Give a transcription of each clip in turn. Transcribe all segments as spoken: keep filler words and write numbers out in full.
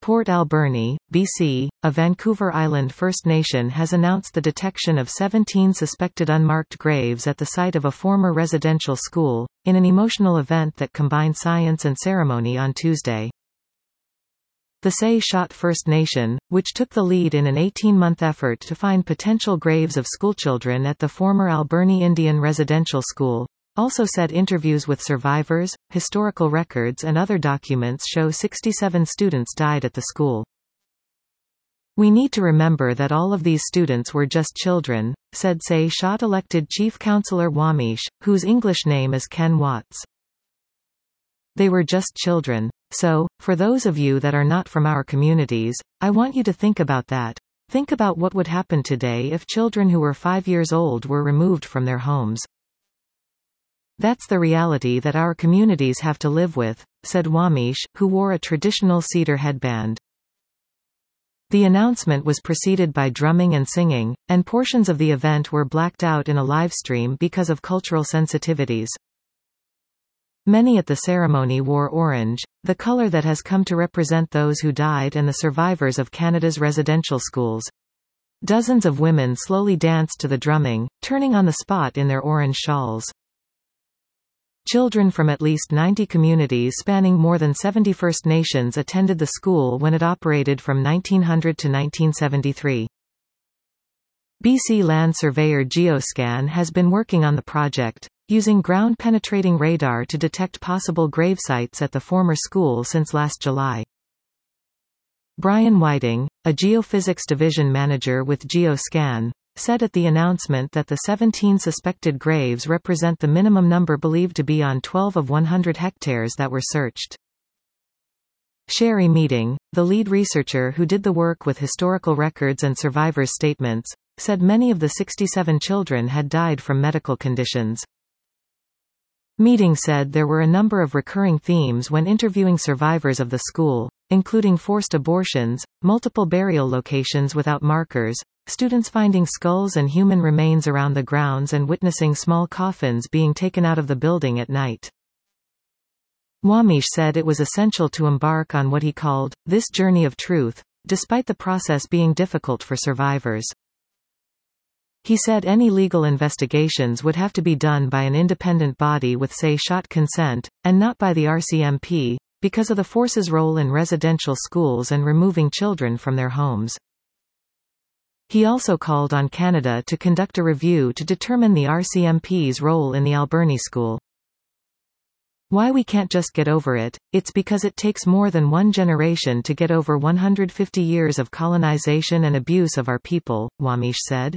Port Alberni, B C, a Vancouver Island First Nation has announced the detection of seventeen suspected unmarked graves at the site of a former residential school, in an emotional event that combined science and ceremony on Tuesday. The Say-Shot First Nation, which took the lead in an eighteen-month effort to find potential graves of schoolchildren at the former Alberni Indian Residential School, also said interviews with survivors, historical records and other documents show sixty-seven students died at the school. "We need to remember that all of these students were just children," said Say-Shot elected Chief Councillor Wamish, whose English name is Ken Watts. "They were just children. So, for those of you that are not from our communities, I want you to think about that. Think about what would happen today if children who were five years old were removed from their homes. That's the reality that our communities have to live with," said Wamish, who wore a traditional cedar headband. The announcement was preceded by drumming and singing, and portions of the event were blacked out in a livestream because of cultural sensitivities. Many at the ceremony wore orange, the color that has come to represent those who died and the survivors of Canada's residential schools. Dozens of women slowly danced to the drumming, turning on the spot in their orange shawls. Children from at least ninety communities spanning more than seventy First Nations attended the school when it operated from nineteen hundred to nineteen seventy-three. B C land surveyor Geoscan has been working on the project, using ground-penetrating radar to detect possible grave sites at the former school since last July. Brian Whiting, a geophysics division manager with Geoscan, said at the announcement that the seventeen suspected graves represent the minimum number believed to be on twelve of one hundred hectares that were searched. Sherry Meeting, the lead researcher who did the work with historical records and survivors' statements, said many of the sixty-seven children had died from medical conditions. Meeting said there were a number of recurring themes when interviewing survivors of the school, including forced abortions, multiple burial locations without markers, students finding skulls and human remains around the grounds and witnessing small coffins being taken out of the building at night. Wamish said it was essential to embark on what he called, this journey of truth, despite the process being difficult for survivors. He said any legal investigations would have to be done by an independent body with Say-Shot consent, and not by the R C M P, because of the force's role in residential schools and removing children from their homes. He also called on Canada to conduct a review to determine the R C M P's role in the Alberni school. "Why we can't just get over it, it's because it takes more than one generation to get over one hundred fifty years of colonization and abuse of our people," Wamish said.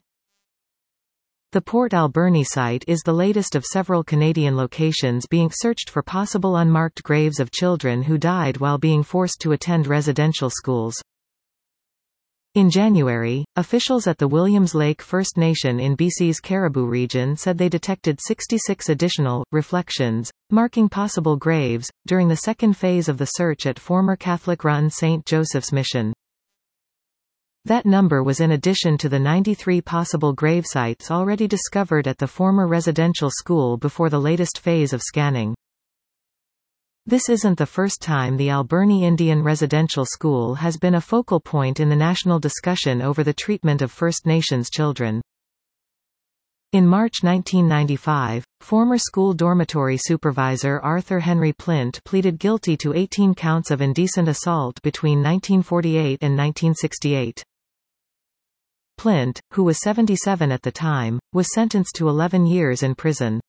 The Port Alberni site is the latest of several Canadian locations being searched for possible unmarked graves of children who died while being forced to attend residential schools. In January, officials at the Williams Lake First Nation in B C's Caribou region said they detected sixty-six additional reflections, marking possible graves, during the second phase of the search at former Catholic-run Saint Joseph's Mission. That number was in addition to the ninety-three possible grave sites already discovered at the former residential school before the latest phase of scanning. This isn't the first time the Alberni Indian Residential School has been a focal point in the national discussion over the treatment of First Nations children. In March nineteen ninety-five, former school dormitory supervisor Arthur Henry Plint pleaded guilty to eighteen counts of indecent assault between nineteen forty-eight and nineteen sixty-eight. Plint, who was seventy-seven at the time, was sentenced to eleven years in prison.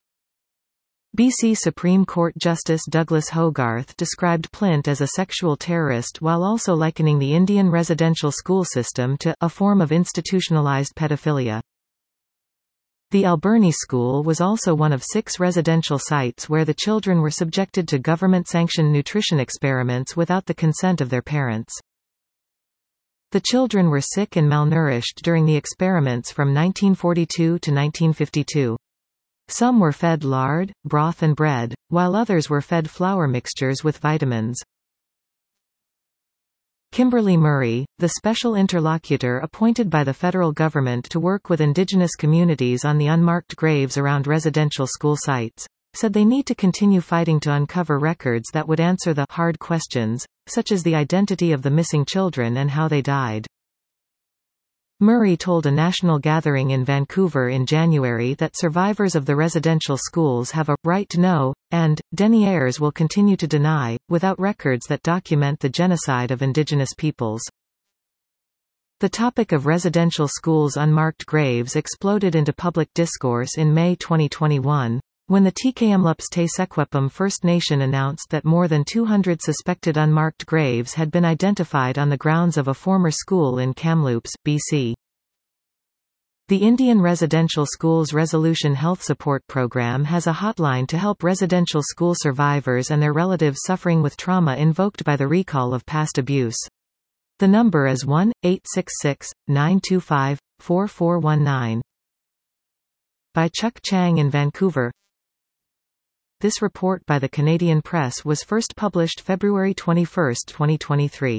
B C Supreme Court Justice Douglas Hogarth described Plint as a sexual terrorist while also likening the Indian residential school system to a form of institutionalized pedophilia. The Alberni School was also one of six residential sites where the children were subjected to government-sanctioned nutrition experiments without the consent of their parents. The children were sick and malnourished during the experiments from nineteen forty-two to nineteen fifty-two. Some were fed lard, broth and bread, while others were fed flour mixtures with vitamins. Kimberly Murray, the special interlocutor appointed by the federal government to work with Indigenous communities on the unmarked graves around residential school sites, said they need to continue fighting to uncover records that would answer the hard questions, such as the identity of the missing children and how they died. Murray told a national gathering in Vancouver in January that survivors of the residential schools have a right to know, and deniers will continue to deny, without records that document the genocide of Indigenous peoples. The topic of residential schools' unmarked graves exploded into public discourse in May twenty twenty-one, when the Tk'emlúps te Secwepemc First Nation announced that more than two hundred suspected unmarked graves had been identified on the grounds of a former school in Kamloops, B C. The Indian Residential Schools Resolution Health Support Program has a hotline to help residential school survivors and their relatives suffering with trauma invoked by the recall of past abuse. The number is one eight six six, nine two five, four four one nine. By Chuck Chang in Vancouver. This report by the Canadian Press was first published February twenty-first, twenty twenty-three.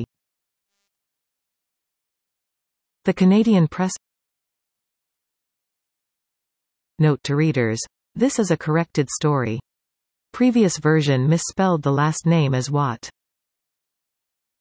The Canadian Press. Note to readers. This is a corrected story. Previous version misspelled the last name as Watt.